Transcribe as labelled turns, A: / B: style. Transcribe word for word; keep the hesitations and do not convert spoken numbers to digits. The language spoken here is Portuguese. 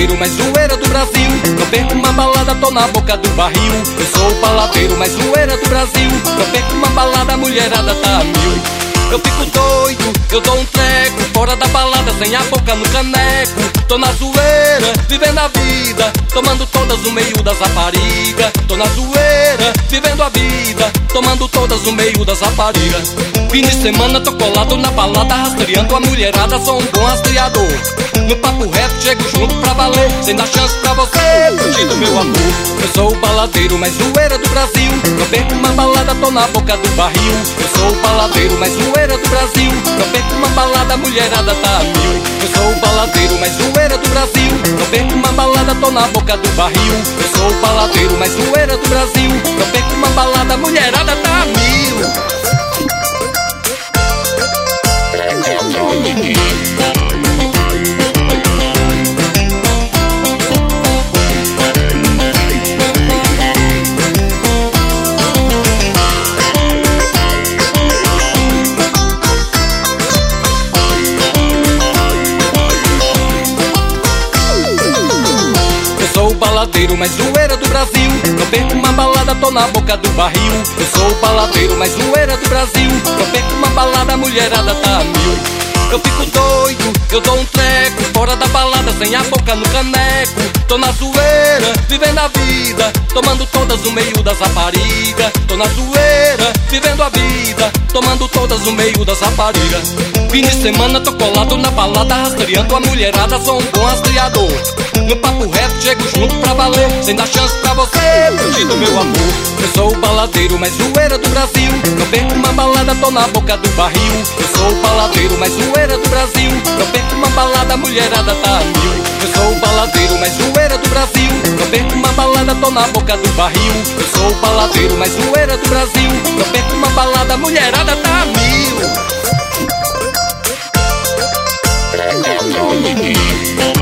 A: baladeiro mais zoeira do Brasil. Não perco uma balada, tô na boca do barril. Eu sou o baladeiro mais zoeira do Brasil. Não perco uma balada, a mulherada tá a mil. Eu fico doido, eu dou um treco, fora da balada, sem a boca no caneco. Tô na zoeira, vivendo a vida, tomando todas no meio das raparigas. Tô na zoeira, vivendo a vida, tomando todas no meio das raparigas. Fim de semana tô colado na balada, rastreando a mulherada, sou um bom rastreador. No papo reto chego junto pra valer, sem dar chance pra você fugir do meu amor. Eu sou o baladeiro mais zoeira do Brasil. Não perco uma balada, tô na boca do barril. Eu sou o baladeiro mais zoeira do Brasil. Não perco uma balada, a mulherada tá a mil. Eu sou o baladeiro mais zoeira do Brasil. Não perco uma balada, tô na boca do barril. Eu sou o baladeiro mais zoeira do Brasil. Não perco uma balada, a mulherada tá a mil. Baladeiro mais zoeira do Brasil. Não perco uma balada, tô na boca do barril. Eu sou o baladeiro mais zoeira do Brasil. Não perco uma balada, a mulherada tá a mil. Eu fico doido, eu dou um treco, fora da balada, sem a boca no caneco. Tô na zoeira, vivendo a vida, tomando todas no meio das raparigas. Tô na zoeira, vivendo a vida, tomando todas no meio das raparigas. Fim de semana tô colado na balada, rastreando a mulherada, sou um bom rastreador. No papo reto chego junto pra valer, sem dar chance pra você fugir do meu amor. Eu sou o baladeiro mais zoeira do Brasil. Não perco uma balada, tô na boca do barril. Eu sou o baladeiro mais zoeira do Brasil. Não perco uma balada, a mulherada tá a mil. Eu sou o baladeiro mais zoeira do Brasil. Não perco uma balada, tô na boca do barril. Eu sou o baladeiro mais zoeira do Brasil. Não perco uma balada, a mulherada tá a mil.